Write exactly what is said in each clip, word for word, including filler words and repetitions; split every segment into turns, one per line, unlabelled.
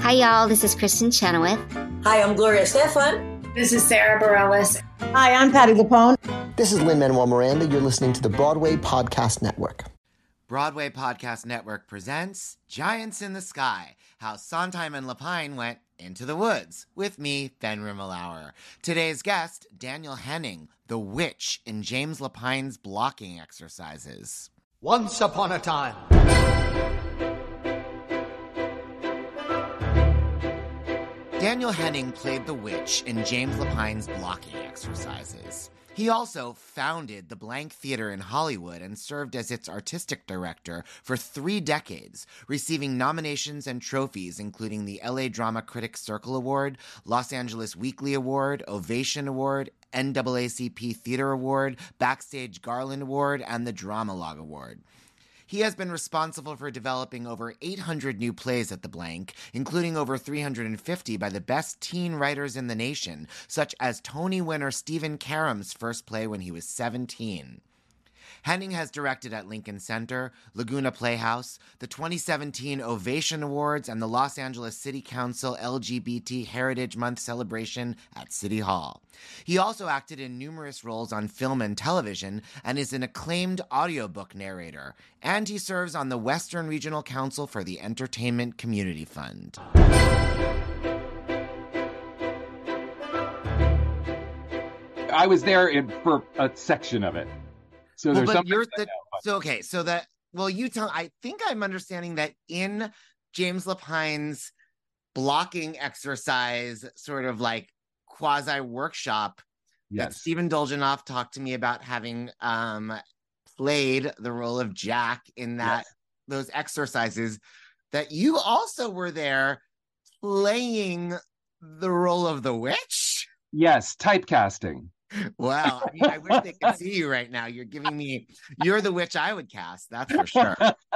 Hi, y'all. This is Kristen Chenoweth.
Hi, I'm Gloria Stefan.
This is Sarah Bareilles.
Hi, I'm Patti LuPone.
This is Lin-Manuel Miranda. You're listening to the Broadway Podcast Network.
Broadway Podcast Network presents Giants in the Sky, how Sondheim and Lapine went into the woods, with me, Ben Rimmelauer. Today's guest, Daniel Henning, the witch in James Lapine's blocking exercises.
Once upon a time.
Daniel Henning played the witch in James Lapine's blocking exercises. He also founded the Blank Theater in Hollywood and served as its artistic director for three decades, receiving nominations and trophies including the L A Drama Critics Circle Award, Los Angeles Weekly Award, Ovation Award, N double A C P Theater Award, Backstage Garland Award, and the Dramalogue Award. He has been responsible for developing over eight hundred new plays at the Blank, including over three hundred fifty by the best teen writers in the nation, such as Tony winner Stephen Karam's first play when he was seventeen. Henning has directed at Lincoln Center, Laguna Playhouse, the twenty seventeen Ovation Awards, and the Los Angeles City Council L G B T Heritage Month celebration at City Hall. He also acted in numerous roles on film and television and is an acclaimed audiobook narrator. And he serves on the Western Regional Council for the Entertainment Community Fund.
I was there in, for a section of it. So
well,
there's
but you're the,
know, but...
so okay. So that well, you tell. I think I'm understanding that in James Lapine's blocking exercise, sort of like quasi workshop,
yes.
that Stephen Dolgenoff talked to me about having um, played the role of Jack in that yes. those exercises. That you also were there playing the role of the witch.
Yes, typecasting.
Wow. I mean, I wish they could see you right now. You're giving me, you're the witch I would cast. That's for sure.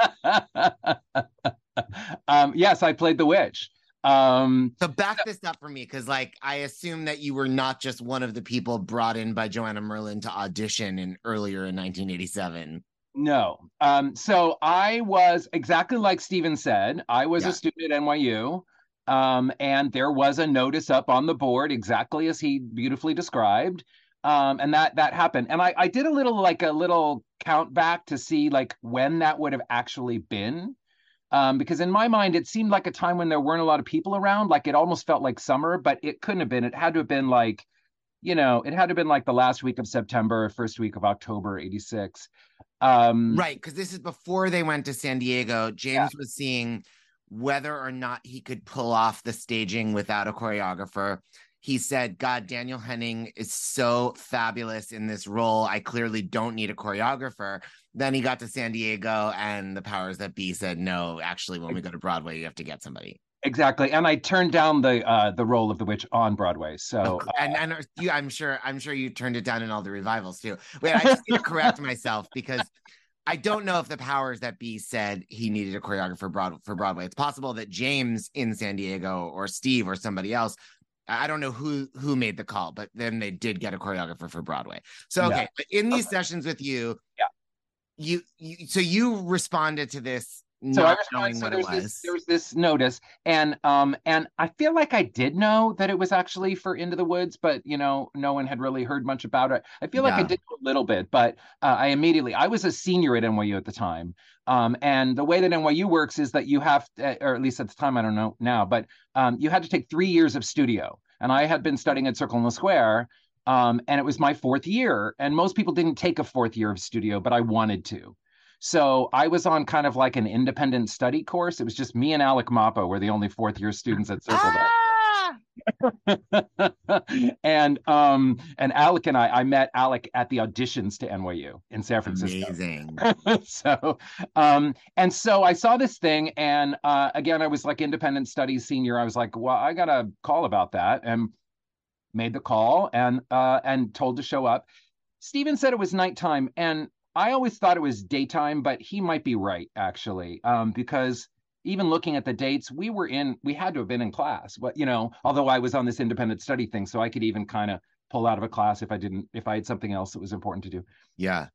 um, yes, I played the witch. Um,
so back this up for me, because like, I assume that you were not just one of the people brought in by Joanna Merlin to audition in earlier in nineteen eighty-seven.
No. Um, so I was exactly like Stephen said, I was
yeah.
a student at N Y U. Um, and there was a notice up on the board exactly as he beautifully described. Um, and that that happened. And I, I did a little like a little count back to see like when that would have actually been. Um, because in my mind, it seemed like a time when there weren't a lot of people around. Like it almost felt like summer, but it couldn't have been. It had to have been like, you know, it had to have been like the last week of September, first week of October, eighty-six. Um,
right. Because this is before they went to San Diego. James yeah. was seeing whether or not he could pull off the staging without a choreographer. He said, God, Daniel Henning is so fabulous in this role. I clearly don't need a choreographer. Then he got to San Diego and the powers that be said, no, actually, when we go to Broadway, you have to get somebody.
Exactly. And I turned down the uh, the role of the witch on Broadway. So
uh, and, and you, I'm sure I'm sure you turned it down in all the revivals too. Wait, I just need to correct myself because I don't know if the powers that be said he needed a choreographer broad, for Broadway. It's possible that James in San Diego or Steve or somebody else, I don't know who who made the call, but then they did get a choreographer for Broadway. So, okay, yeah. but in these okay. sessions with you,
yeah,
you, you so you responded to this
so
not
I
knowing
so
what it was.
This, there was this notice, and um, and I feel like I did know that it was actually for Into the Woods, but you know, no one had really heard much about it. I feel like yeah. I did a little bit, but uh, I immediately I was a senior at N Y U at the time. Um, and the way that N Y U works is that you have, to, or at least at the time, I don't know now, but um, you had to take three years of studio. And I had been studying at Circle in the Square, um, and it was my fourth year. And most people didn't take a fourth year of studio, but I wanted to. So I was on kind of like an independent study course. It was just me and Alec Mappa were the only fourth year students at Circle.
Ah!
and um and Alec and I, I met Alec at the auditions to N Y U in San Francisco.
Amazing.
so um and so I saw this thing, and uh again I was like independent studies senior. I was like, well, I got a call about that, and made the call and uh and told to show up. Steven said it was nighttime, and I always thought it was daytime, but he might be right actually, um because even looking at the dates, we were in, we had to have been in class, but you know, although I was on this independent study thing, so I could even kind of pull out of a class if I didn't, if I had something else that was important to do.
Yeah.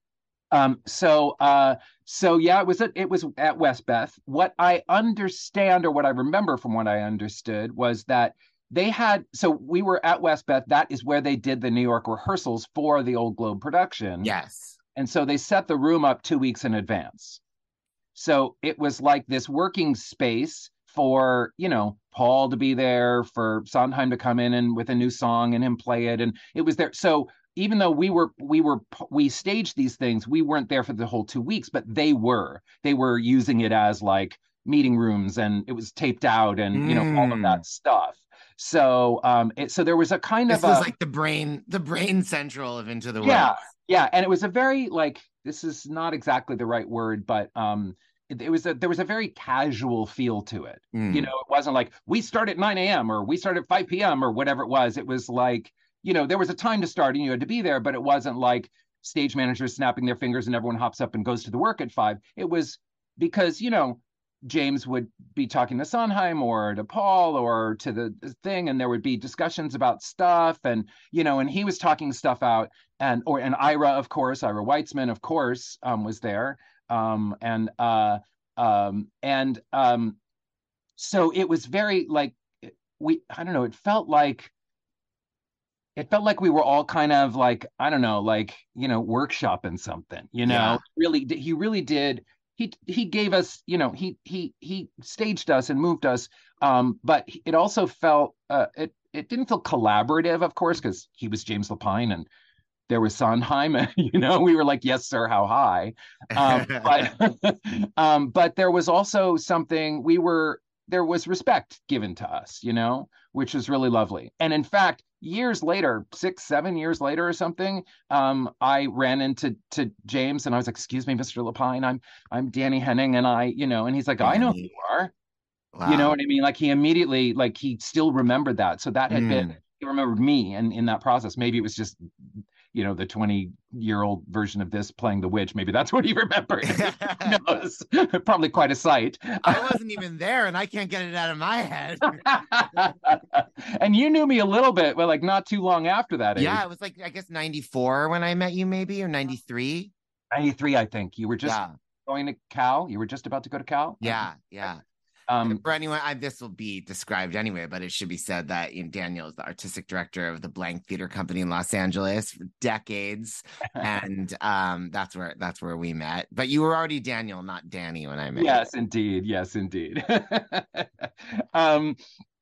Um, so, uh, so yeah, it was at, it was at Westbeth. What I understand, or what I remember from what I understood, was that they had. So we were at Westbeth. That is where they did the New York rehearsals for the Old Globe production.
Yes.
And so they set the room up two weeks in advance. So it was like this working space for, you know, Paul to be there, for Sondheim to come in and with a new song and him play it. And it was there. So even though we were, we were, we staged these things, we weren't there for the whole two weeks, but they were, they were using it as like meeting rooms, and it was taped out and,
Mm.
you know, all of that stuff. So, um, it, so there was a kind
this
of
was
a,
like the brain, the brain central of Into the Woods.
yeah, yeah. And it was a very like, this is not exactly the right word, but, um, it, it was a, there was a very casual feel to it.
Mm.
You know, it wasn't like we start at nine a.m. or we start at five p.m. or whatever it was. It was like, you know, there was a time to start and you had to be there, but it wasn't like stage managers snapping their fingers and everyone hops up and goes to the work at five. It was because, you know, James would be talking to Sondheim or to Paul or to the thing, and there would be discussions about stuff, and you know, and he was talking stuff out, and or and Ira, of course, Ira Weitzman, of course, um, was there, um, and uh, um, and um, so it was very like we, I don't know, it felt like it felt like we were all kind of like, I don't know, like, you know, workshopping something, you know,
Yeah.
really, he really did. He, he gave us, you know, he, he, he staged us and moved us. Um, but it also felt, uh, it, it didn't feel collaborative, of course, because he was James Lapine and there was Sondheim, and, you know, we were like, yes, sir, how high. Um, but, um, but there was also something we were, there was respect given to us, you know, which was really lovely. And in fact, years later, six, seven years later or something, um, I ran into to James and I was like, excuse me, Mister Lapine, I'm I'm Danny Henning. And I, you know, and he's like, I know who you are.
Wow.
You know what I mean? Like he immediately, like he still remembered that. So that had
Mm.
been, he remembered me and in that process. Maybe it was just, you know, the twenty year old version of this playing the witch. Maybe that's what he remembered. Who knows? Probably quite a sight.
I wasn't even there and I can't get it out of my head.
And you knew me a little bit, but like not too long after that age.
Yeah, it was like, I guess ninety-four when I met you, maybe, or ninety-three.
ninety-three, I think. You were just
Yeah.
going to Cal. You were just about to go to Cal.
Yeah, yeah.
Um,
For anyone, I, this will be described anyway, but it should be said that you know, Daniel is the artistic director of the Blank Theater Company in Los Angeles for decades, and um, that's where that's where we met. But you were already Daniel, not Danny, when I met.
yes, indeed. Yes, indeed. um,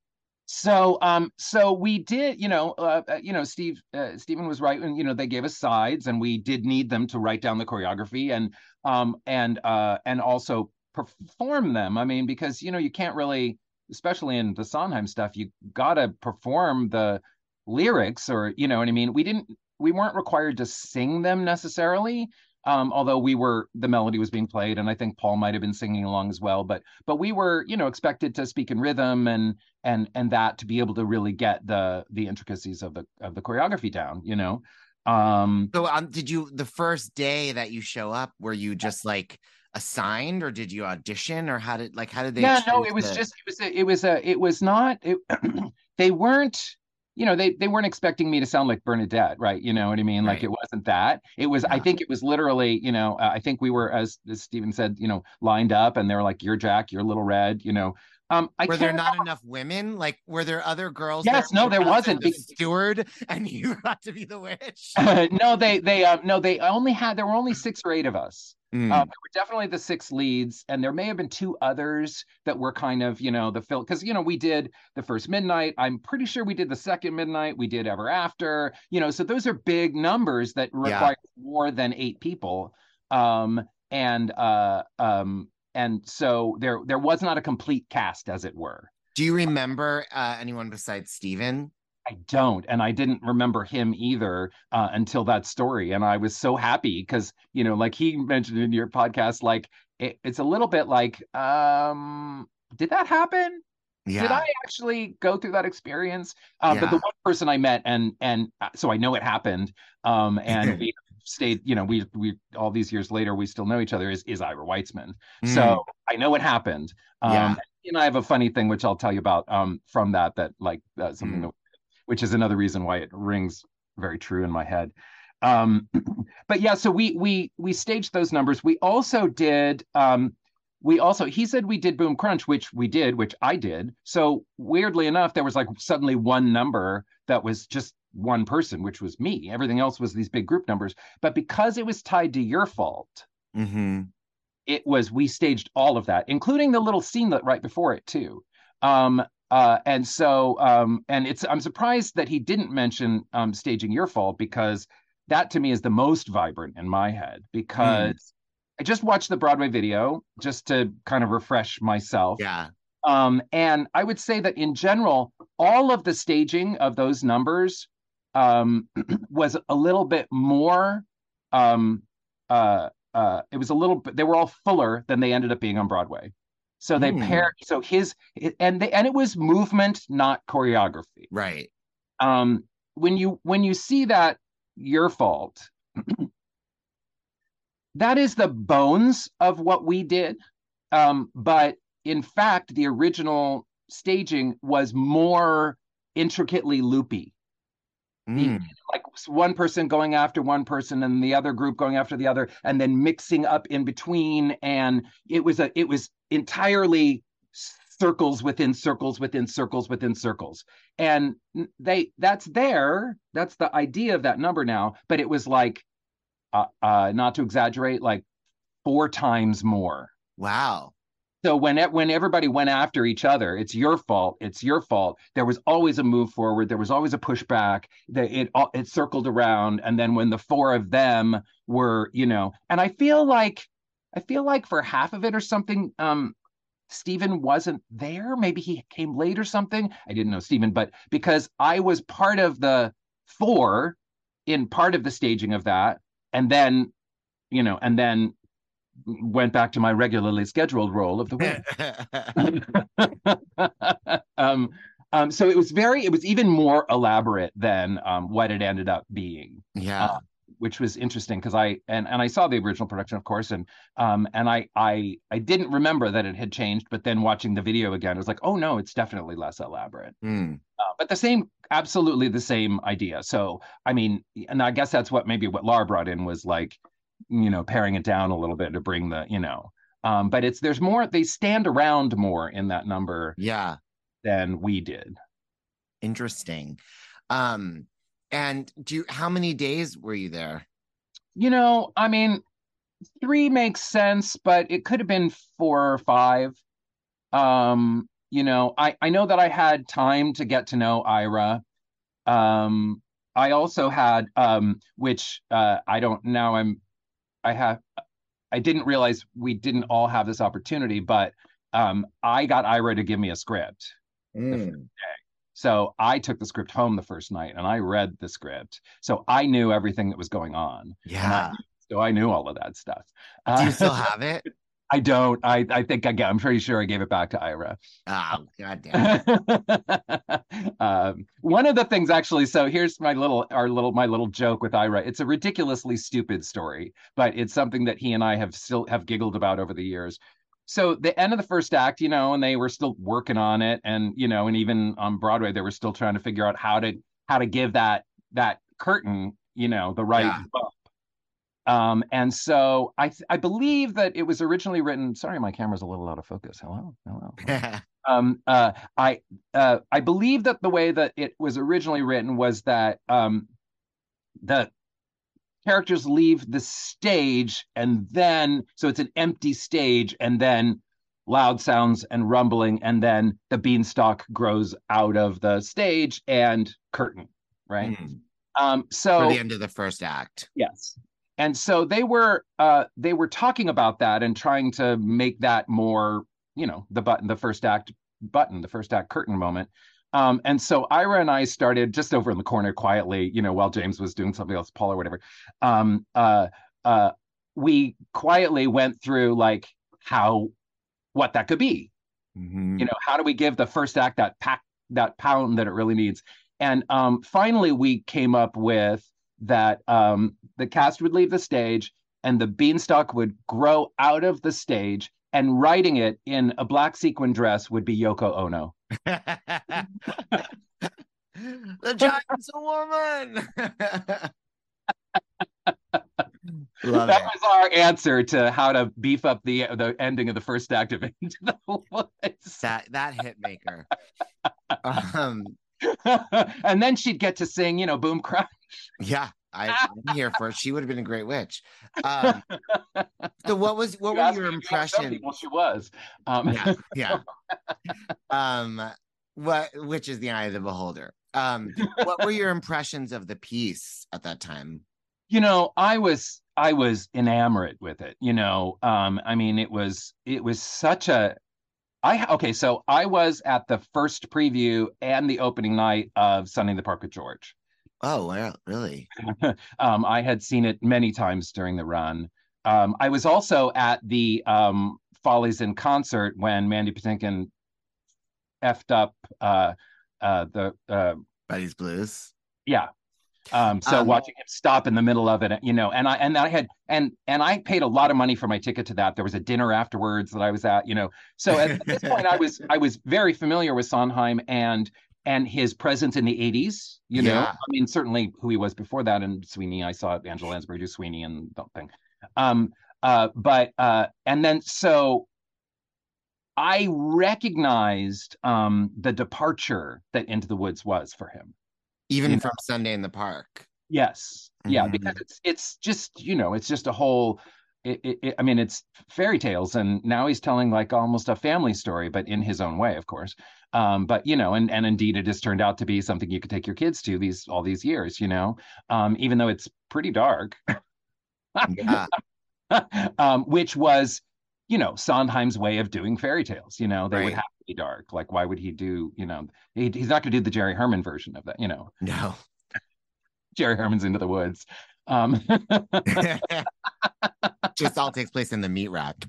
so, um, so we did, you know, uh, you know, Steve, uh, Stephen was right, and you know, they gave us sides, and we did need them to write down the choreography, and um, and uh, and also perform them. I mean, because you know, you can't really, especially in the Sondheim stuff, you gotta perform the lyrics, or you know what I mean. We didn't, we weren't required to sing them necessarily. Um, although we were, the melody was being played, and I think Paul might have been singing along as well. But but we were, you know, expected to speak in rhythm and and and that to be able to really get the the intricacies of the of the choreography down. You know. Um,
so um, did you the first day that you show up? Were you just like assigned, or did you audition, or how did like how did they?
Yeah, no, it was the... just it was a, it was a it was not. It, they weren't. You know, they they weren't expecting me to sound like Bernadette, right? You know what I mean? Right. Like it wasn't that. It was, yeah. I think it was literally, you know, uh, I think we were, as, as Stephen said, you know, lined up, and they were like, you're Jack, you're Little Red, you know. Um, I
were there not
remember...
enough women? Like, were there other girls?
Yes,
there
no, there wasn't.
The steward, and you got to be the witch.
Uh, no, they they uh, no, they only had there were only six or eight of us.
Mm.
Um, there were definitely the six leads, and there may have been two others that were kind of, you know, the film, because you know we did the first Midnight. I'm pretty sure we did the second Midnight. We did Ever After. You know, so those are big numbers that require yeah. more than eight people. Um, and uh, um, and so there there was not a complete cast, as it were.
Do you remember uh, anyone besides Stephen?
I don't, and I didn't remember him either uh, until that story, and I was so happy because, you know, like he mentioned in your podcast, like it, it's a little bit like, um, did that happen?
Yeah.
Did I actually go through that experience? Uh,
yeah.
But the one person I met, and and so I know it happened, um, and we stayed, you know, we we all these years later we still know each other, is is Ira Weitzman. Mm. So I know it happened. Um,
yeah.
And I have a funny thing which I'll tell you about um, from that that like uh, something mm. that. Which is another reason why it rings very true in my head. Um, but yeah, so we we we staged those numbers. We also did. Um, we also he said we did Boom Crunch, which we did, which I did. So weirdly enough, there was like suddenly one number that was just one person, which was me. Everything else was these big group numbers. But because it was tied to Your Fault,
mm-hmm.
it was we staged all of that, including the little scene that right before it too. Um, uh, and so um, and it's I'm surprised that he didn't mention um, staging Your Fault, because that to me is the most vibrant in my head, because mm. I just watched the Broadway video just to kind of refresh myself.
Yeah.
Um, and I would say that in general, all of the staging of those numbers um, was a little bit more um, uh, Uh, it was a little bit, they were all fuller than they ended up being on Broadway. So they mm. paired, so his, and they, and it was movement, not choreography.
Right.
Um, when you, when you see that Your Fault, that is the bones of what we did. Um, but in fact, the original staging was more intricately loopy.
Mm.
Like one person going after one person and the other group going after the other, and then mixing up in between. And it was a it was entirely circles within circles within circles within circles. And they that's there. That's the idea of that number now. But it was like, uh, uh, not to exaggerate, like four times more.
Wow.
So when it, when everybody went after each other, it's your fault. It's your fault. There was always a move forward. There was always a pushback. That it it circled around, and then when the four of them were, you know, and I feel like, I feel like for half of it or something, um, Stephen wasn't there. Maybe he came late or something. I didn't know Stephen, but because I was part of the four in part of the staging of that, and then, you know, and then. went back to my regularly scheduled role of the week. um, um, so it was very, it was even more elaborate than um, what it ended up being.
Yeah,
uh, which was interesting because I and and I saw the original production, of course, and um and I I I didn't remember that it had changed, but then watching the video again, I was like, oh no, it's definitely less elaborate.
Mm.
Uh, but the same, absolutely the same idea. So I mean, and I guess that's what maybe what Laura brought in was like, you know, paring it down a little bit to bring the, you know, um, but it's, there's more, they stand around more in that number.
Yeah.
Than we did.
Interesting. Um, and do you, how many days were you there?
You know, I mean, three makes sense, but it could have been four or five. Um, you know, I, I know that I had time to get to know Ira. Um, I also had, um, which uh, I don't, now I'm, I have, I didn't realize we didn't all have this opportunity, but um, I got Ira to give me a script.
Mm.
The first day. So I took the script home the first night and I read the script. So I knew everything that was going on.
Yeah.
I, so I knew all of that stuff.
Do you
uh,
still have it?
I don't. I, I think I I'm pretty sure I gave it back to Ira.
Oh, goddamn.
um, one of the things actually, so here's my little our little my little joke with Ira. It's a ridiculously stupid story, but it's something that he and I have still have giggled about over the years. So the end of the first act, you know, and they were still working on it, and you know, and even on Broadway, they were still trying to figure out how to how to give that that curtain, you know, the right
Yeah.
bump. Um, and so I I believe that it was originally written. Sorry, my camera's a little out of focus. Hello, hello. hello. um, uh, I uh, I believe that the way that it was originally written was that um, the characters leave the stage, and then so it's an empty stage, and then loud sounds and rumbling, and then the beanstalk grows out of the stage and curtain, right?
Mm.
Um, so
for the end of the first act.
Yes. And so they were uh, they were talking about that and trying to make that more, you know, the button, the first act button, the first act curtain moment. Um, and so Ira and I started just over in the corner quietly, you know, while James was doing something else, Paul or whatever. Um, uh, uh, we quietly went through like how, what that could be.
Mm-hmm.
You know, how do we give the first act that pack, that pound that it really needs? And um, finally, we came up with that um, the cast would leave the stage and the beanstalk would grow out of the stage, and riding it in a black sequin dress would be Yoko Ono.
The giant's a woman.
answer to how to beef up the the ending of the first act of Into the Woods.
That that hit maker. um,
and then she'd get to sing, you know, Boom Crush.
Yeah, I, I'm here for it. She would have been a great witch. Um, so what was what
you
were
asked,
your
you
impressions?
Well, she was. Um,
yeah, yeah. um, what which is the eye of the beholder. Um, what were your impressions of the piece at that time?
You know, I was I was enamored with it. You know, um, I mean, it was it was such a. I okay, so I was at the first preview and the opening night of Sunday in the Park with George.
Oh, well, really?
um, I had seen it many times during the run. Um, I was also at the um, Follies in concert when Mandy Patinkin effed up uh, uh, the uh,
Buddy's Blues.
Yeah. Um, so
um,
watching him stop in the middle of it, you know, and I and I had and and I paid a lot of money for my ticket to that. There was a dinner afterwards that I was at, you know. So at, at this point, I was I was very familiar with Sondheim and and his presence in the eighties. You know,
yeah.
I mean, certainly who he was before that. And Sweeney, I saw Angela Lansbury do Sweeney and the thing. Um, uh, but uh, and then so I recognized um, the departure that Into the Woods was for him.
Even
you
from
know?
Sunday in the Park.
Yes. Yeah,
mm-hmm.
because it's it's just, you know, it's just a whole it, it, it, I mean, it's fairy tales, and now he's telling like almost a family story, but in his own way, of course. Um, but you know, and and indeed it has turned out to be something you could take your kids to these all these years, you know, um, even though it's pretty dark.
yeah.
um, which was, you know, Sondheim's way of doing fairy tales. You know, they
right.
would have to be dark. Like, why would he do, you know, he, he's not going to do the Jerry Herman version of that, you know.
No.
Jerry Herman's Into the Woods. Um,
Just all takes place in the meat rack.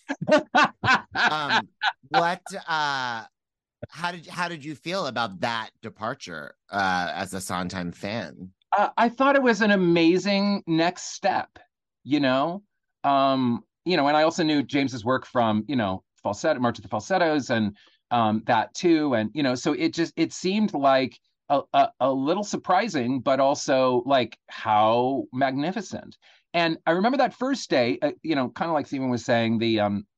um, what, uh, how did, how did you feel about that departure uh, as a Sondheim fan?
Uh, I thought it was an amazing next step, you know. Um, you know, and I also knew James's work from, you know, Falsetto, March of the Falsettos, and um, that too. And, you know, so it just, it seemed like a, a, a little surprising, but also like how magnificent. And I remember that first day, uh, you know, kind of like Stephen was saying, the, um,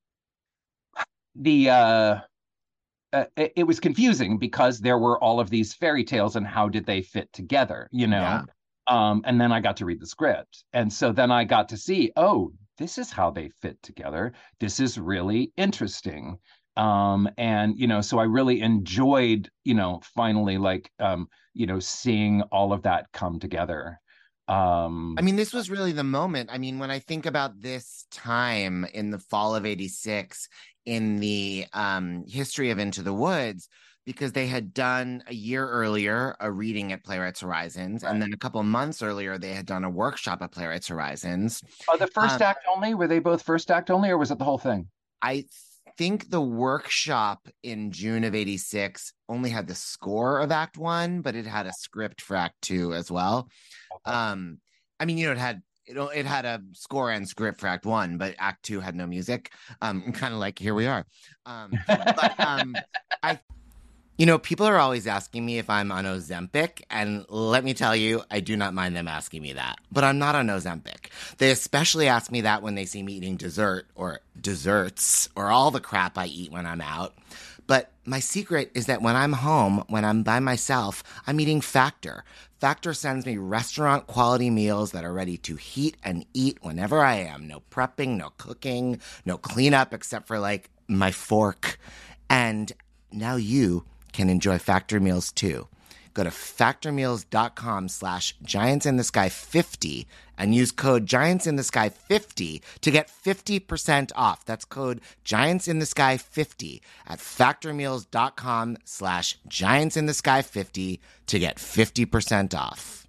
the, uh, uh, it, it was confusing because there were all of these fairy tales and how did they fit together, you know? Yeah. Um, and then I got to read the script. And so then I got to see, oh, this is how they fit together. This is really interesting. Um, and, you know, so I really enjoyed, you know, finally, like, um, you know, seeing all of that come together. Um,
I mean, this was really the moment. I mean, when I think about this time in the fall of eighty-six, in the um, history of Into the Woods, because they had done a year earlier a reading at Playwrights Horizons, right. And then a couple of months earlier they had done a workshop at Playwrights Horizons.
Oh, the first um, act only? Were they both first act only, or was it the whole thing?
I think the workshop in June of eighty-six only had the score of Act One, but it had a script for Act Two as well. Okay. Um, I mean, you know, it had it, it had a score and script for Act One, but Act Two had no music. Um, kind of like here we are. Um, but um, I. You know, people are always asking me if I'm on Ozempic, and let me tell you, I do not mind them asking me that. But I'm not on Ozempic. They especially ask me that when they see me eating dessert or desserts or all the crap I eat when I'm out. But my secret is that when I'm home, when I'm by myself, I'm eating Factor. Factor sends me restaurant-quality meals that are ready to heat and eat whenever I am. No prepping, no cooking, no cleanup except for, like, my fork. And now you can enjoy Factor meals too. Go to factormeals.com slash giantsinthesky50 and use code giantsinthesky50 to get fifty percent off. That's code giantsinthesky50 at factormeals.com slash giantsinthesky50 to get fifty percent off.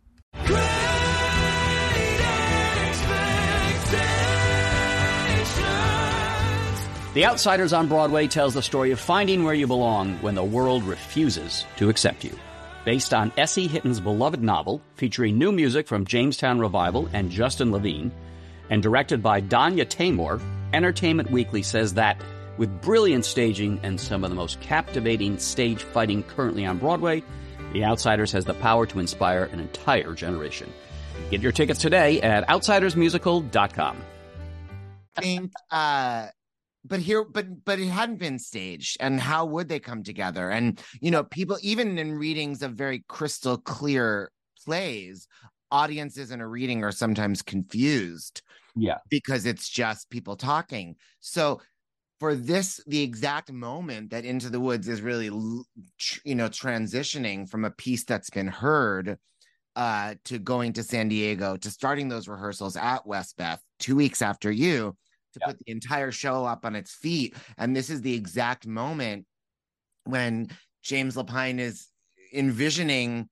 The Outsiders on Broadway tells the story of finding where you belong when the world refuses to accept you. Based on Essie Hitton's beloved novel, featuring new music from Jamestown Revival and Justin Levine, and directed by Danya Taymor, Entertainment Weekly says that, with brilliant staging and some of the most captivating stage fighting currently on Broadway, The Outsiders has the power to inspire an entire generation. Get your tickets today at outsiders musical dot com.
think, uh, but here, but but it hadn't been staged, and how would they come together? And you know, people even in readings of very crystal clear plays, audiences in a reading are sometimes confused,
yeah,
because it's just people talking. So for this, the exact moment that Into the Woods is really, you know, transitioning from a piece that's been heard uh, to going to San Diego, to starting those rehearsals at Westbeth two weeks after you, to yeah. put the entire show up on its feet. And this is the exact moment when James Lapine is envisioning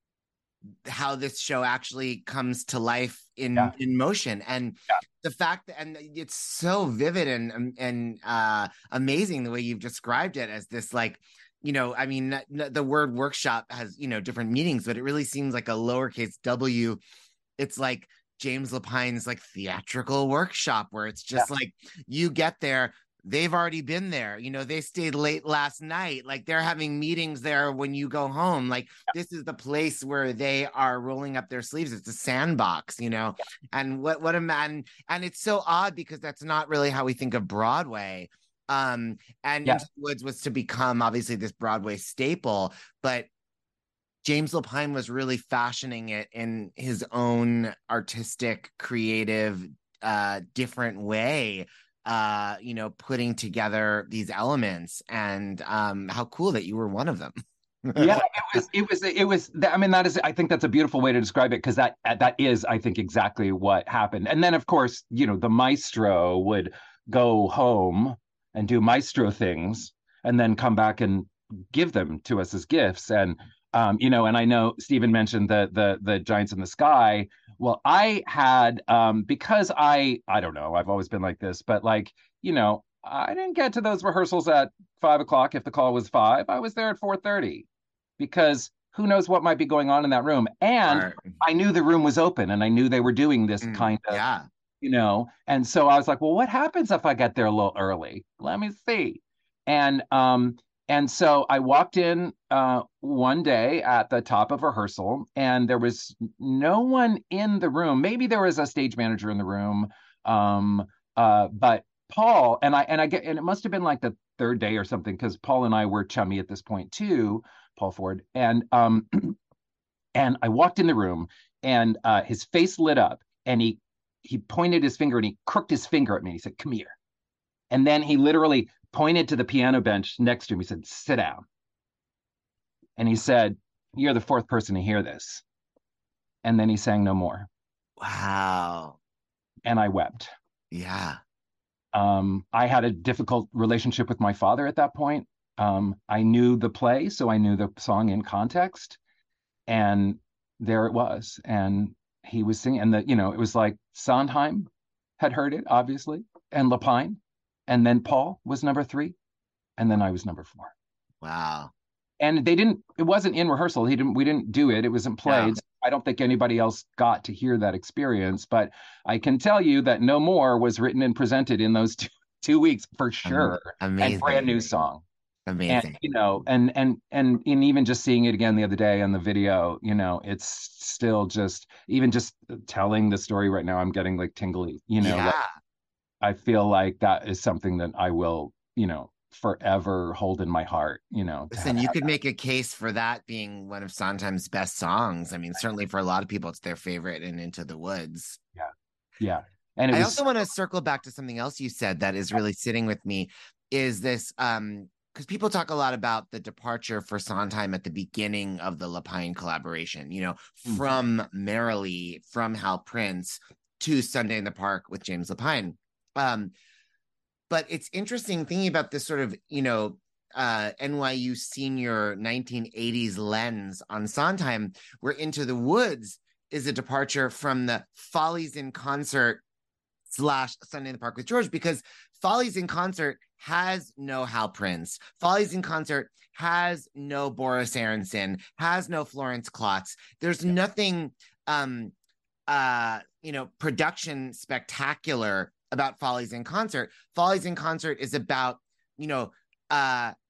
how this show actually comes to life in yeah. in motion. And yeah. the fact that, and it's so vivid and and uh amazing the way you've described it, as this, like, you know, I mean, the word workshop has, you know, different meanings, but it really seems like a lowercase w. It's like James Lapine's like theatrical workshop, where it's just yeah. like you get there, they've already been there. You know, they stayed late last night. Like, they're having meetings there when you go home. Like, this is the place where they are rolling up their sleeves. It's a sandbox, you know? And what, what a man. And it's so odd because that's not really how we think of Broadway. Um, and yeah. Into the Woods was to become obviously this Broadway staple, but James Lapine was really fashioning it in his own artistic, creative, uh, different way. Uh, you know, putting together these elements, and um, how cool that you were one of them.
yeah, it was, it was, it was. I mean, that is, I think that's a beautiful way to describe it, because that that is, I think, exactly what happened. And then, of course, you know, the maestro would go home and do maestro things, and then come back and give them to us as gifts. And um, you know, and I know Stephen mentioned the the the Giants in the Sky. Well, I had, um, because I, I don't know, I've always been like this, but like, you know, I didn't get to those rehearsals at five o'clock. If the call was five, I was there at four thirty, because who knows what might be going on in that room. And right. I knew the room was open, and I knew they were doing this mm, kind of,
yeah.
you know, and so I was like, well, what happens if I get there a little early? Let me see. And, um, And so I walked in uh, one day at the top of rehearsal, and there was no one in the room. Maybe there was a stage manager in the room, um, uh, but Paul and I and I get and it must have been like the third day or something, because Paul and I were chummy at this point too, Paul Ford. And um, and I walked in the room, and uh, his face lit up, and he he pointed his finger and he crooked his finger at me. He said, "Come here," and then he literally pointed to the piano bench next to him. He said, "Sit down." And he said, "You're the fourth person to hear this." And then he sang no more.
Wow.
And I wept.
Yeah.
Um, I had a difficult relationship with my father at that point. Um, I knew the play, so I knew the song in context. And there it was. And he was singing, and the, you know, it was like Sondheim had heard it, obviously, and Lapine. And then Paul was number three, and then I was number four.
Wow.
And they didn't, it wasn't in rehearsal. He didn't, we didn't do it. It wasn't played. Yeah. I don't think anybody else got to hear that experience, but I can tell you that No More was written and presented in those two, two weeks for sure.
Amazing.
And brand new song.
Amazing.
And, you know, and, and, and, and even just seeing it again the other day on the video, you know, it's still just, even just telling the story right now, I'm getting like tingly, you know,
yeah.
like, I feel like that is something that I will, you know, forever hold in my heart, you know.
Listen, you could that. make a case for that being one of Sondheim's best songs. I mean, certainly for a lot of people, it's their favorite in Into the Woods.
Yeah. Yeah. And it
I
was...
also want to circle back to something else you said that is really sitting with me, is this, um, because people talk a lot about the departure for Sondheim at the beginning of the Lapine collaboration, you know, mm-hmm. from Merrily, from Hal Prince to Sunday in the Park with James Lapine. Um, but it's interesting thinking about this sort of, you know, uh, N Y U senior nineteen eighties lens on Sondheim, where Into the Woods is a departure from the Follies in Concert slash Sunday in the Park with George, because Follies in Concert has no Hal Prince. Follies in Concert has no Boris Aronson, has no Florence Klotz. There's yeah. nothing, um, uh, you know, production spectacular about Follies in Concert. Follies in Concert is about, you know, uh,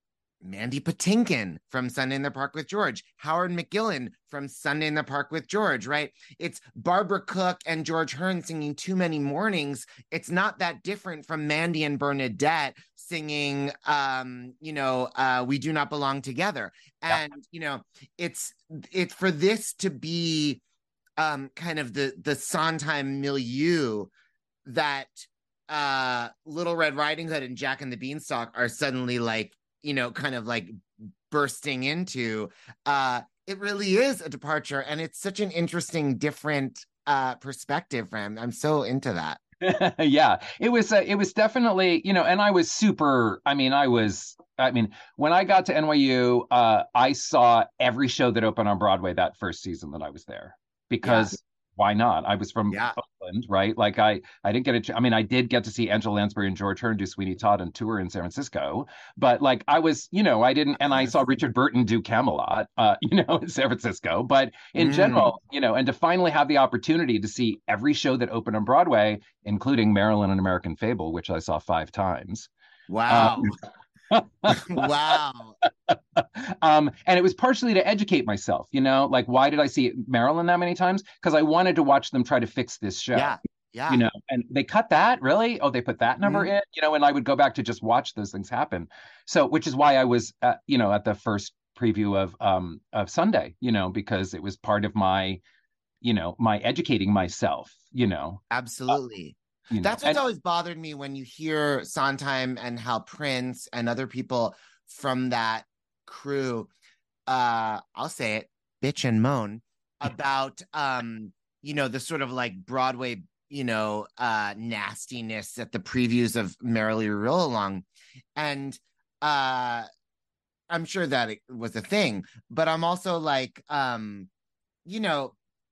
Mandy Patinkin from Sunday in the Park with George, Howard McGillen from Sunday in the Park with George, right? It's Barbara Cook and George Hearn singing Too Many Mornings. It's not that different from Mandy and Bernadette singing, um, you know, uh, We Do Not Belong Together. And, yeah. you know, it's, it's for this to be um, kind of the, the Sondheim milieu that uh, Little Red Riding Hood and Jack and the Beanstalk are suddenly like, you know, kind of like bursting into, uh, it really is a departure. And it's such an interesting, different uh, perspective for him. I'm so into that.
Yeah, it was, uh, it was definitely, you know, and I was super, I mean, I was, I mean, when I got to N Y U, uh, I saw every show that opened on Broadway that first season that I was there, because yeah. why not? I was from yeah. Oakland, right? Like I, I didn't get a, I mean, I did get to see Angela Lansbury and George Hearn do Sweeney Todd and tour in San Francisco, but like I was, you know, I didn't, and I saw Richard Burton do Camelot, uh, you know, in San Francisco, but in mm. general, you know, and to finally have the opportunity to see every show that opened on Broadway, including Marilyn and American Fable, which I saw five times.
Wow. Um, wow.
Um, and it was partially to educate myself, you know, like, why did I see Marilyn that many times? Because I wanted to watch them try to fix this show.
Yeah. Yeah.
You know, and they cut that, really? Oh, they put that number mm-hmm. in, you know, and I would go back to just watch those things happen. So, which is why I was, uh, you know, at the first preview of, um, of Sunday, you know, because it was part of my, you know, my educating myself, you know.
Absolutely. Uh, You That's know. what's and, always bothered me when you hear Sondheim and how Prince and other people from that crew, uh, I'll say it, bitch and moan about, um, you know, the sort of like Broadway, you know, uh, nastiness at the previews of Merrily We Roll Along. And uh, I'm sure that it was a thing, but I'm also like, um, you know,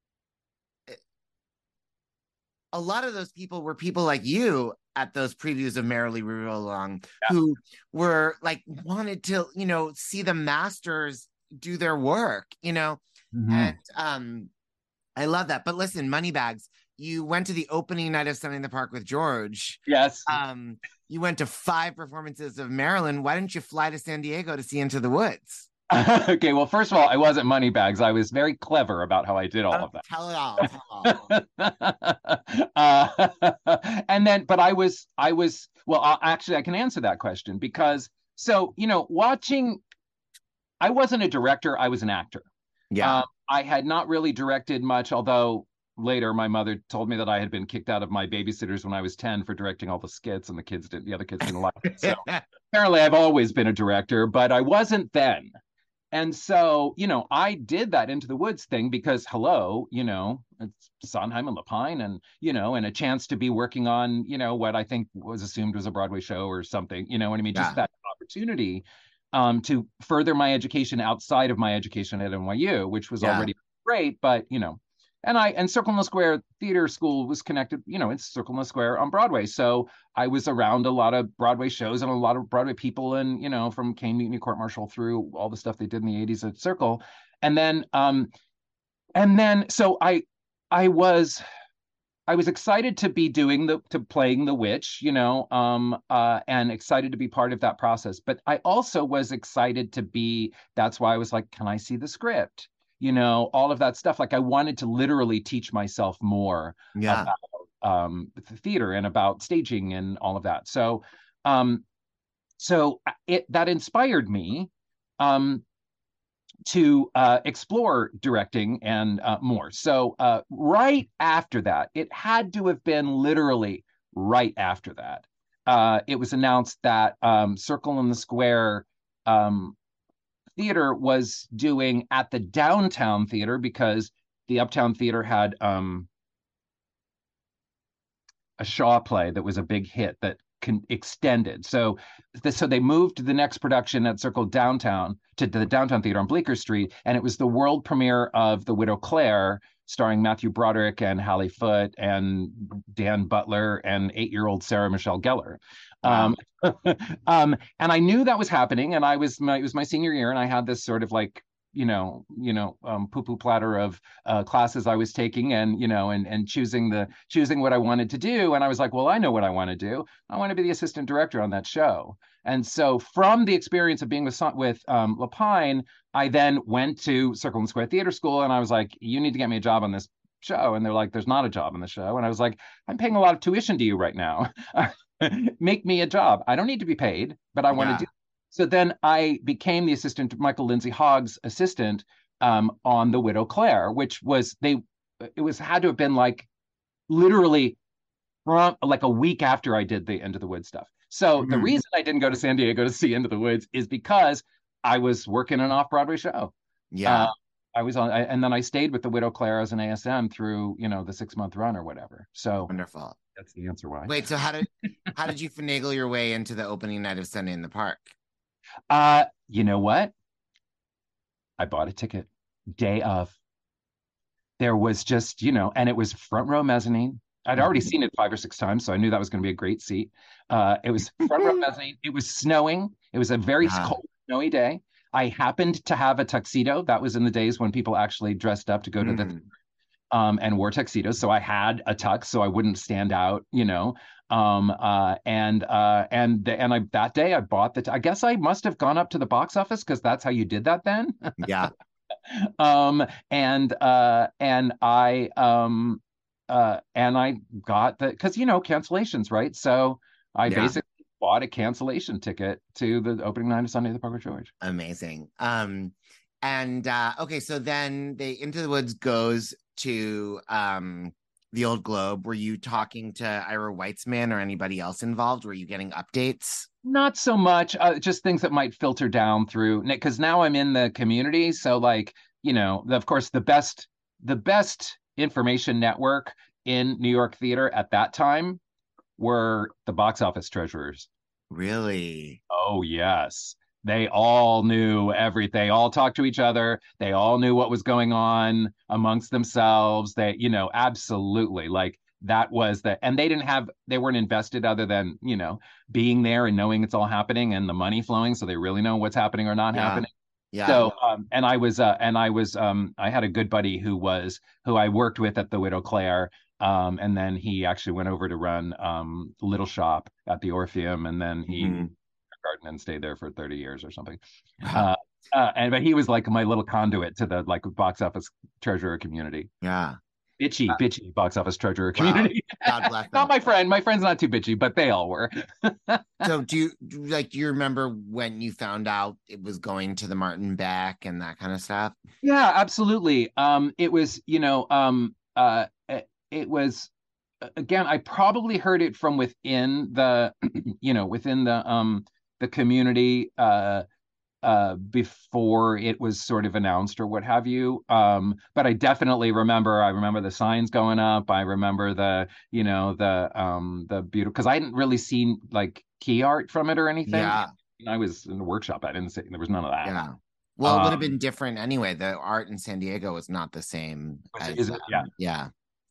a lot of those people were people like you at those previews of Merrily We Roll Along, yeah. who were like, wanted to, you know, see the masters do their work, you know? Mm-hmm. And um, I love that. But listen, Moneybags, you went to the opening night of Sunday in the Park with George.
Yes.
Um, you went to five performances of Marilyn. Why didn't you fly to San Diego to see Into the Woods?
Okay, well, first of all, I wasn't Moneybags. I was very clever about how I did all
oh,
of that.
Tell it all. Tell all.
uh, and then, but I was, I was, well, uh, actually, I can answer that question because, so, you know, watching, I wasn't a director, I was an actor.
Yeah.
Uh, I had not really directed much, although later my mother told me that I had been kicked out of my babysitters when I was ten for directing all the skits, and the kids didn't, the other kids didn't like it. So apparently I've always been a director, but I wasn't then. And so, you know, I did that Into the Woods thing because, hello, you know, it's Sondheim and Lapine and, you know, and a chance to be working on, you know, what I think was assumed was a Broadway show or something, you know what I mean? Yeah. Just that opportunity um, to further my education outside of my education at N Y U, which was yeah. already great, but, you know, and I, and Circle in the Square Theater School was connected, you know, it's Circle in the Square on Broadway. So I was around a lot of Broadway shows and a lot of Broadway people and, you know, from Caine Mutiny Court Martial through all the stuff they did in the eighties at Circle. And then, um, and then, so I, I was, I was excited to be doing the, to playing the witch, you know, um, uh, and excited to be part of that process. But I also was excited to be, that's why I was like, can I see the script? You know, all of that stuff. Like I wanted to literally teach myself more
yeah.
about um, the theater and about staging and all of that. So, um, so it that inspired me um, to uh, explore directing and uh, more. So uh, right after that, it had to have been literally right after that. Uh, it was announced that um, Circle in the Square um, Theater was doing at the Downtown Theater because the Uptown Theater had um, a Shaw play that was a big hit that con- extended. So, the, so they moved to the next production at Circle Downtown to, to the Downtown Theater on Bleecker Street, and it was the world premiere of The Widow Clare, starring Matthew Broderick and Hallie Foote and Dan Butler and eight-year-old Sarah Michelle Gellar. Um, um, and I knew that was happening, and I was my, it was my senior year, and I had this sort of like you know, you know, um, poo-poo platter of uh, classes I was taking, and you know, and and choosing the choosing what I wanted to do. And I was like, well, I know what I want to do. I want to be the assistant director on that show. And so, from the experience of being with with um, Lapine, I then went to Circle and Square Theater School, and I was like, you need to get me a job on this show. And they're like, there's not a job on the show. And I was like, I'm paying a lot of tuition to you right now. Make me a job. I don't need to be paid, but I want
Yeah.
to do. So then I became the assistant, Michael Lindsay Hogg's assistant um, on The Widow Claire, which was they. It was had to have been like literally from like a week after I did the Into the Woods stuff. So
Mhm.
the reason I didn't go to San Diego to see Into the Woods is because I was working an off-Broadway show.
Yeah.
Uh, I was on, I, and then I stayed with The Widow Claire as an A S M through, you know, the six-month run or whatever. So
Wonderful.
that's the answer why.
Wait, so how did how did you finagle your way into the opening night of Sunday in the Park?
Uh, you know what? I bought a ticket day of. There was just, you know, and it was front row mezzanine. I'd already
Mhm.
seen it five or six times, so I knew that was going to be a great seat. Uh, it was front row mezzanine. It was snowing. It was a very
Yeah.
cold, snowy day. I happened to have a tuxedo. That was in the days when people actually dressed up to go to the
Mm.
um, and wore tuxedos. So I had a tux so I wouldn't stand out, you know. Um, uh, and uh, and and I that day I bought the. T- I guess I must have gone up to the box office because that's how you did that then.
Yeah.
um, and uh, and I um, uh, and I got the because you know cancellations, right? So I
Yeah.
basically bought a cancellation ticket to the opening night of Sunday at the Park with George.
Amazing. Um, and uh, okay, so then they Into the Woods goes to um the Old Globe. Were you talking to Ira Weitzman or anybody else involved? Were you getting updates?
Not so much, uh, just things that might filter down through because now I'm in the community. So like, you know, of course, the best the best information network in New York theater at that time were the box office treasurers.
Really?
Oh, yes. They all knew everything. They all talked to each other. They all knew what was going on amongst themselves. They, you know, absolutely. Like that was the, and they didn't have, they weren't invested other than, you know, being there and knowing it's all happening and the money flowing. So they really know what's happening or not
Yeah.
happening.
Yeah.
So, um, and I was, uh, and I was, um, I had a good buddy who was, who I worked with at the Widow Claire. Um, and then he actually went over to run um, Little Shop at the Orpheum, and then he
Mhm.
garden and stayed there for thirty years or something.
Wow.
Uh, uh, and but he was like my little conduit to the like box office treasurer community.
Yeah.
Bitchy,
Uh,
bitchy box office treasurer
Wow.
community.
God bless them.
Not my friend. My friend's not too bitchy, but they all were.
So do you do- like do you remember when you found out it was going to the Martin Beck and that kind of stuff?
Yeah, absolutely. Um, it was, you know, um, uh, it, it was again, I probably heard it from within the, you know, within the um the community uh uh before it was sort of announced or what have you. Um, but I definitely remember I remember the signs going up. I remember the, you know, the um the beautiful because I hadn't really seen like key art from it or anything.
Yeah.
I was in the workshop. I didn't see there was none of that.
Yeah. Well, it would have
Um,
been different anyway. The art in San Diego was not the same
Was it-
as
is it?
um,
Yeah.
yeah.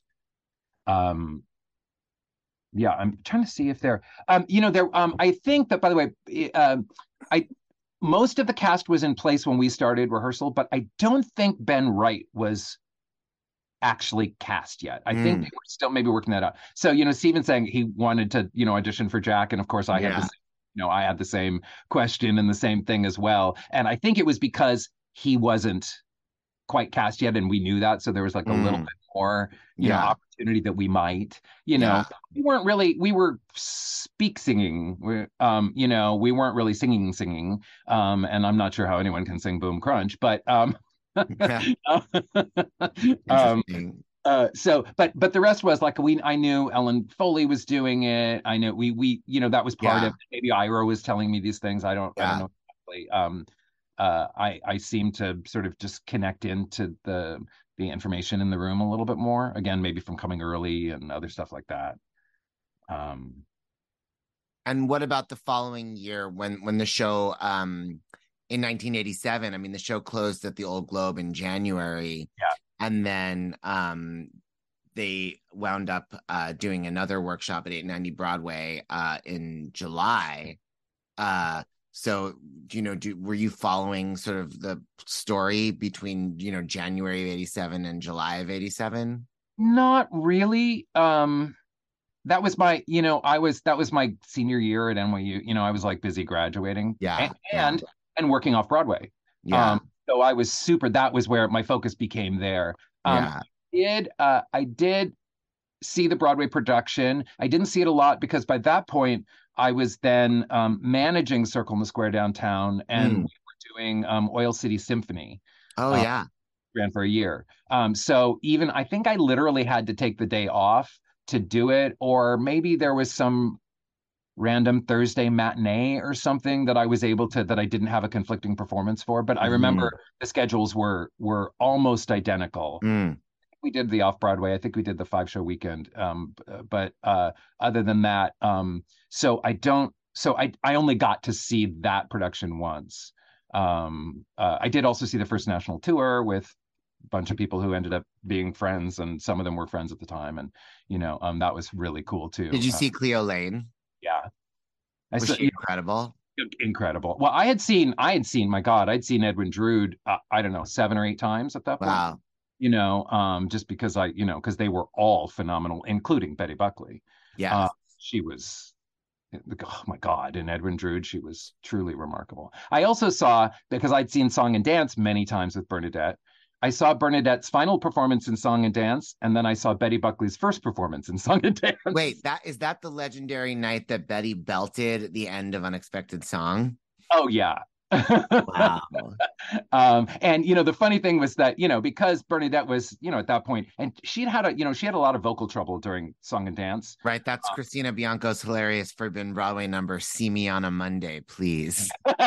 Um, yeah, I'm trying to see if there, um, you know, there, um, I think that, by the way, eh, um, I, most of the cast was in place when we started rehearsal, but I don't think Ben Wright was actually cast yet. I think
Mm.
they were still maybe working that out. So, you know, Steven saying he wanted to, you know, audition for Jack, and of course I had
Yeah.
the same, you know, I had the same question and the same thing as well. And I think it was because he wasn't quite cast yet, and we knew that, so there was like a little
Mm.
bit more, you know,
Yeah.
opportunity that we might, you know,
Yeah.
we weren't really, we were speak singing, we, um, you know, we weren't really singing, singing, um, and I'm not sure how anyone can sing Boom Crunch, but um,
Yeah.
um,
Interesting.
uh, so, but but the rest was like we, I knew Ellen Foley was doing it. I know we we, you know, that was part
Yeah.
of. Maybe Ira was telling me these things. I don't, I
Yeah.
don't know exactly. Um, uh, I I seem to sort of just connect into the the information in the room a little bit more. Again, maybe from coming early and other stuff like that. Um,
And what about the following year when when the show um in nineteen eighty-seven, I mean the show closed at the Old Globe in January.
Yeah.
And then um they wound up uh doing another workshop at eight ninety Broadway uh in July. Uh So, you know, do, were you following sort of the story between, you know, January of eighty-seven and July of eighty-seven?
Not really. Um, that was my, you know, I was, that was my senior year at N Y U. You know, I was like busy graduating
Yeah.
and,
yeah.
and, and working off Broadway.
Yeah.
Um, so I was super, that was where my focus became there. Um,
yeah.
I did, uh, I did see the Broadway production. I didn't see it a lot because by that point I was then um, managing Circle in the Square downtown, and mm. we were doing um, Oil City Symphony.
Oh
um,
yeah,
ran for a year. Um, so even I think I literally had to take the day off to do it, or maybe there was some random Thursday matinee or something that I was able to that I didn't have a conflicting performance for. But I remember mm. the schedules were were almost identical.
Mm.
We did the off Broadway. I think we did the five show weekend. Um, but uh, other than that, um, so I don't. So I I only got to see that production once. Um, uh, I did also see the first national tour with a bunch of people who ended up being friends, and some of them were friends at the time. And you know, um, that was really cool too.
Did you
uh,
see Cleo Lane?
Yeah,
I was saw, she incredible?
Incredible. Well, I had seen. I had seen. My God, I'd seen Edwin Drood. Uh, I don't know, seven or eight times at that point.
Wow.
You know, um, just because I, you know, because they were all phenomenal, including Betty Buckley.
Yeah,
uh, she was, oh my God, in Edwin Drood, she was truly remarkable. I also saw, because I'd seen Song and Dance many times with Bernadette, I saw Bernadette's final performance in Song and Dance, and then I saw Betty Buckley's first performance in Song and Dance.
Wait, that is that the legendary night that Betty belted at the end of Unexpected Song?
Oh yeah.
Wow.
um, and you know, the funny thing was that, you know, because Bernadette was, you know, at that point, and she'd had a, you know, she had a lot of vocal trouble during Song and Dance.
Right. That's um, Christina Bianco's hilarious forbidden Broadway number, "See Me on a Monday, Please."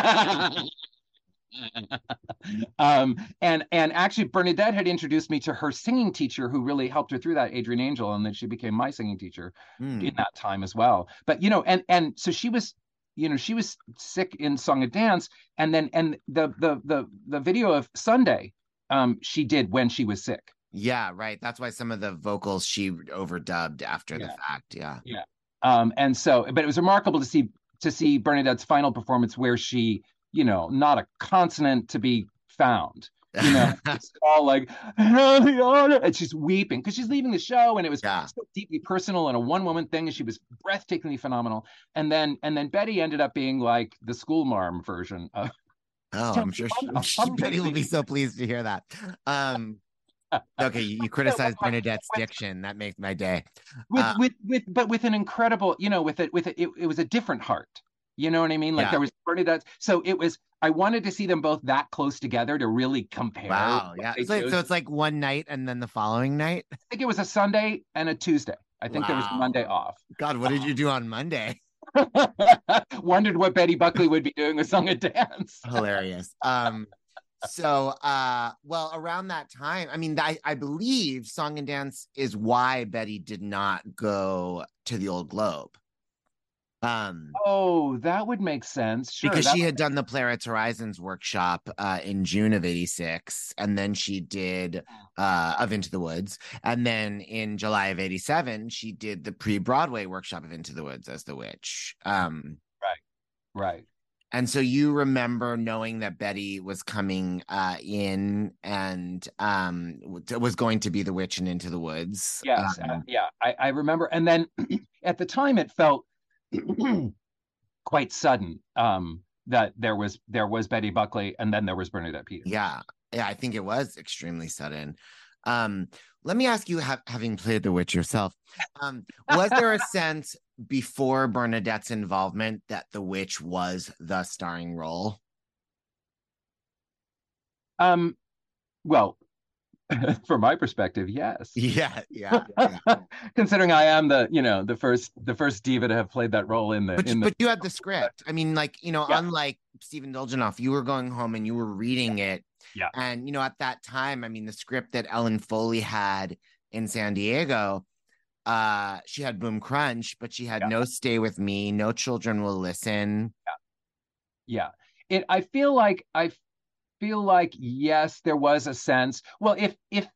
um, and and actually Bernadette had introduced me to her singing teacher, who really helped her through that, Adrian Angel, and then she became my singing teacher mm. in that time as well. But you know, and and so she was, you know, she was sick in Song and Dance, and then and the the the the video of Sunday, um, she did when she was sick.
Yeah, right. That's why some of the vocals she overdubbed after
yeah.
the fact. Yeah,
yeah. Um, and so, but it was remarkable to see to see Bernadette's final performance, where she, you know, not a consonant to be found. You know, it's all like, and she's weeping because she's leaving the show, and it was
yeah.
so deeply personal and a one-woman thing, and she was breathtakingly phenomenal. And then, and then Betty ended up being like the school marm version of.
Oh, I'm sure she, I'm sure Betty will be so pleased to hear that. Um, okay, you, you criticized Bernadette's diction. That makes my day.
With,
uh,
with, with, but with an incredible, you know, with it, with it, it, it was a different heart. You know what I mean? Like yeah. there was Bernadette. So it was, I wanted to see them both that close together to really compare.
Wow. Yeah. It's like, so it's like one night and then the following night?
I think it was a Sunday and a Tuesday. I think wow. there was Monday off.
God, what did you do on Monday?
Wondered what Betty Buckley would be doing with Song and Dance.
Hilarious. Um, so, uh, well, around that time, I mean, I, I believe Song and Dance is why Betty did not go to the Old Globe. Um,
oh, that would make sense. Sure,
because she
would...
had done the Playwrights Horizons workshop uh, in June of eighty-six, and then she did uh, of Into the Woods, and then in July of eighty-seven, she did the pre-Broadway workshop of Into the Woods as the witch. Um,
right, right.
And so you remember knowing that Betty was coming uh, in and um, was going to be the witch in Into the Woods.
Yes,
um,
uh, yeah, I, I remember. And then at the time, it felt quite sudden um, that there was there was Betty Buckley, and then there was Bernadette Peters.
Yeah, yeah, I think it was extremely sudden. Um, let me ask you, ha- having played the witch yourself, um, was there a sense before Bernadette's involvement that the witch was the starring role?
Um, well, from my perspective, yes.
Yeah, yeah. yeah.
Considering I am the, you know, the first, the first diva to have played that role in the.
But,
in
but
the...
you had the script. I mean, like, you know,
yeah.
unlike Stephen Dolgenoff, you were going home and you were reading
yeah.
it.
Yeah.
And, you know, at that time, I mean, the script that Ellen Foley had in San Diego, uh, she had Boom Crunch, but she had yeah. No Stay With Me, No Children Will Listen.
Yeah. Yeah. It, I feel like, I feel like, yes, there was a sense. Well, if, if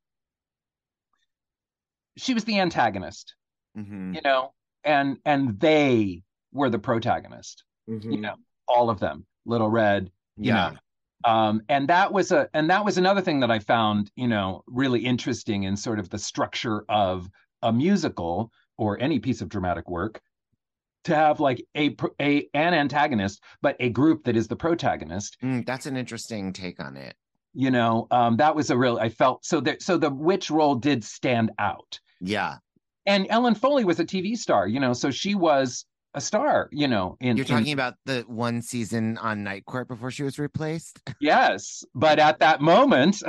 she was the antagonist,
mm-hmm.
you know, and, and they were the protagonist,
mm-hmm.
you know, all of them. Little Red, you
Yeah.
know. Um, and that was a and that was another thing that I found, you know, really interesting in sort of the structure of a musical or any piece of dramatic work, to have like a a an antagonist, but a group that is the protagonist.
Mm, that's an interesting take on it.
You know, um, that was a real. I felt so that so the witch role did stand out.
Yeah.
And Ellen Foley was a T V star, you know, so she was a star, you know. In
You're talking
in,
about the one season on Night Court before she was replaced?
yes, but at that moment,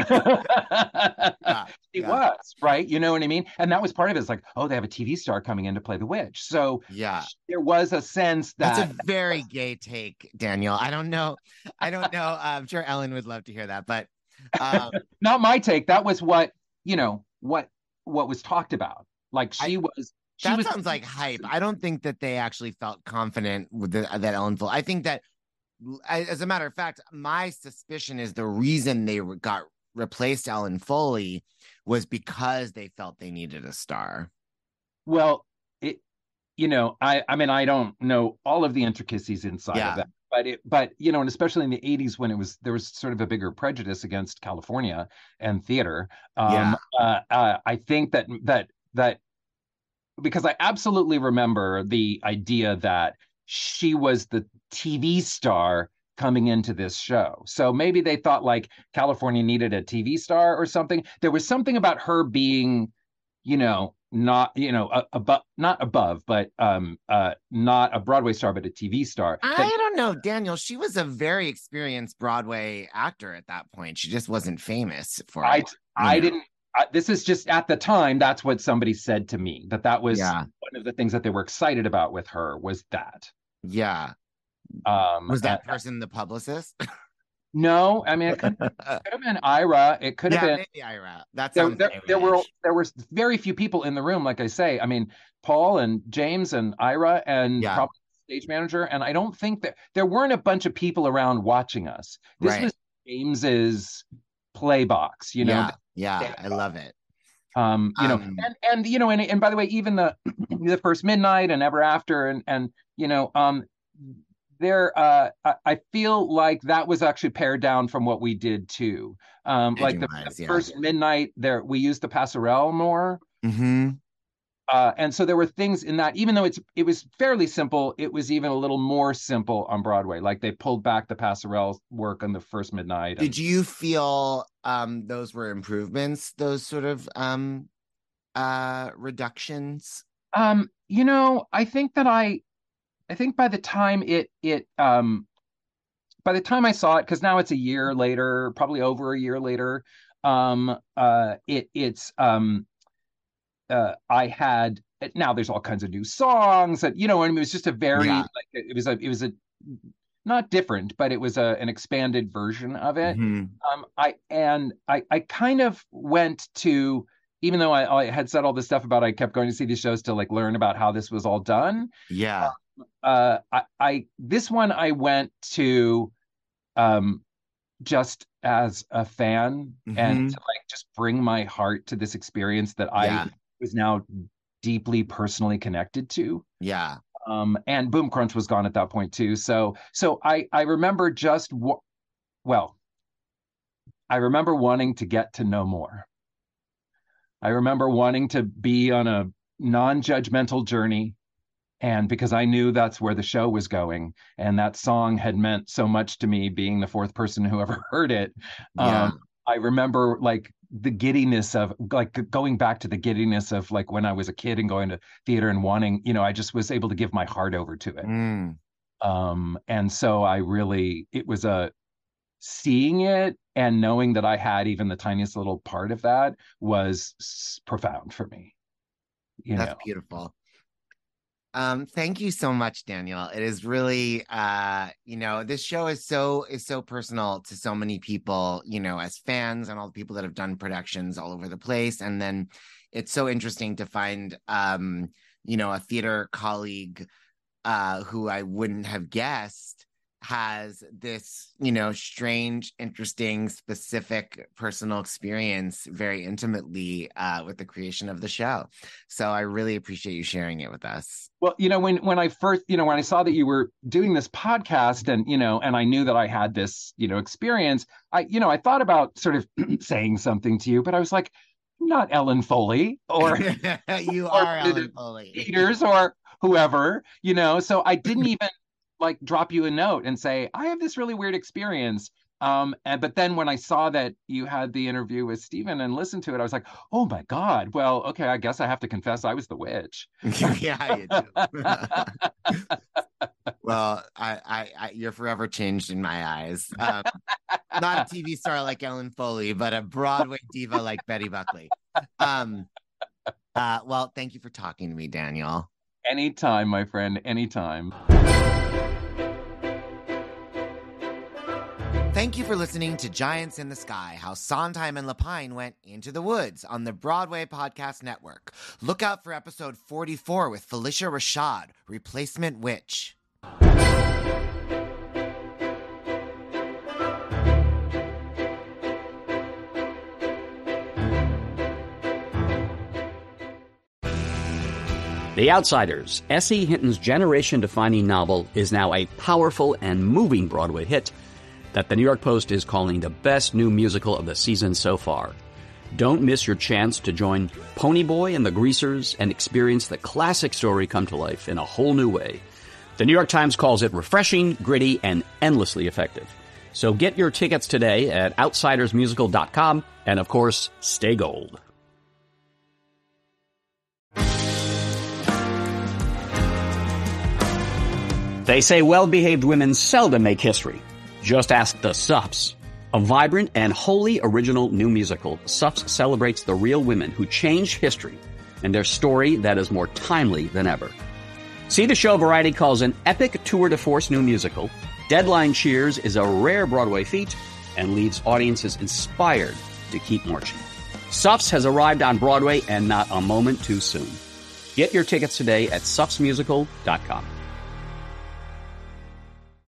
Yeah,
she
yeah.
was, right? You know what I mean? And that was part of it. It's like, oh, they have a T V star coming in to play the witch. So
Yeah.
there was a sense that
That's a very gay take, Daniel. I don't know. I don't know. I'm sure Ellen would love to hear that, but um,
not my take. That was what, you know, what what was talked about. Like she
I,
was she
that
was
sounds like hype. I don't think that they actually felt confident with the, that Ellen Foley. I think that, as a matter of fact, my suspicion is the reason they got replaced Ellen Foley was because they felt they needed a star.
Well, it, you know, I, I mean, I don't know all of the intricacies inside
Yeah.
of that, but it, but you know, and especially in the eighties when it was there was sort of a bigger prejudice against California and theater. Um,
Yeah.
uh, uh, I think that that that because I absolutely remember the idea that she was the T V star coming into this show. So maybe they thought like California needed a T V star or something. There was something about her being, you know, not, you know, above, not above, but um, uh, not a Broadway star, but a T V star.
I
That,
don't know, Daniel. She was a very experienced Broadway actor at that point. She just wasn't famous for
I,
it.
I
know?
didn't. I, this is just at the time. That's what somebody said to me. That that was
Yeah.
one of the things that they were excited about with her was that.
Yeah.
Um,
Was that
and-
person the publicist?
No, I mean it could, it could have been Ira. It could have
Yeah,
been.
maybe Ira. That
There,
sounds
there, there were
Irish.
there were very few people in the room. Like I say, I mean Paul and James and Ira and
Yeah.
probably the stage manager. And I don't think that there weren't a bunch of people around watching us. This
Right.
was James's play box. You know,
Yeah, yeah, I love it.
um, you know,
Um,
and and you know, and and by the way, even the the first midnight and ever after, and and you know, um, there, uh, I, I feel like that was actually pared down from what we did too. Um, like the,
Edging-wise,
the
yeah.
first midnight, there we used the passerelle more,
mhm.
uh, and so there were things in that. Even though it's it was fairly simple, it was even a little more simple on Broadway. Like they pulled back the passerelle work on the first midnight. And,
Did you feel um those were improvements, those sort of um uh reductions?
um, you know, I think that I. I think by the time it it um by the time I saw it, because now it's a year later, probably over a year later, um uh it it's um uh I had now there's all kinds of new songs that you know, and it was just a very
Yeah.
like it was a it was a not different, but it was a an expanded version of it.
Mhm.
Um I and I I kind of went to even though I, I had said all this stuff about I kept going to see these shows to like learn about how this was all done.
Yeah.
uh I, I this one I went to um just as a fan and
Mhm.
to like just bring my heart to this experience that I
Yeah.
was now deeply personally connected to.
Yeah.
Um and Boom Crunch was gone at that point too. So so I I remember just w- well I remember wanting to get to know more. I remember wanting to be on a non-judgmental journey. And because I knew that's where the show was going, and that song had meant so much to me, being the fourth person who ever heard it.
Yeah.
Um, I remember like the giddiness of like going back to the giddiness of like when I was a kid and going to theater and wanting, you know, I just was able to give my heart over to it.
Mm.
Um, and so I really, it was a seeing it and knowing that I had even the tiniest little part of that was s- profound for me. You
That's
know.
beautiful. Um, thank you so much, Daniel. It is really, uh, you know, this show is so is so personal to so many people, you know, as fans and all the people that have done productions all over the place. And then it's so interesting to find, um, you know, a theater colleague uh, who I wouldn't have guessed has this, you know, strange, interesting, specific personal experience very intimately uh, with the creation of the show. So I really appreciate you sharing it with us.
Well, you know, when when I first, you know, when I saw that you were doing this podcast and, you know, and I knew that I had this, you know, experience, I, you know, I thought about sort of saying something to you, but I was like, I'm not Ellen Foley or
you
or
are Ellen Foley.
Peters or whoever, you know, so I didn't even like drop you a note and say, I have this really weird experience. Um, and but then when I saw that you had the interview with Stephen and listened to it, I was like, oh my God, well, okay, I guess I have to confess I was the witch.
Yeah, you do. Well, I, I, I, you're forever changed in my eyes. Um, not a T V star like Ellen Foley, but a Broadway diva like Betty Buckley. Um, uh, well, thank you for talking to me, Daniel.
Anytime, my friend, anytime.
Thank you for listening to Giants in the Sky, how Sondheim and Lapine went into the woods on the Broadway Podcast Network. Look out for episode forty-four with Felicia Rashad, Replacement Witch.
The Outsiders, S E. Hinton's generation-defining novel, is now a powerful and moving Broadway hit that the New York Post is calling the best new musical of the season so far. Don't miss your chance to join Ponyboy and the Greasers and experience the classic story come to life in a whole new way. The New York Times calls it refreshing, gritty, and endlessly effective. So get your tickets today at outsiders musical dot com, and of course, stay gold. They say well-behaved women seldom make history. Just ask the Suffs. A vibrant and wholly original new musical, Suffs celebrates the real women who changed history and their story that is more timely than ever. See the show Variety calls an epic tour de force new musical. Deadline cheers is a rare Broadway feat and leaves audiences inspired to keep marching. Suffs has arrived on Broadway and not a moment too soon. Get your tickets today at suffs musical dot com.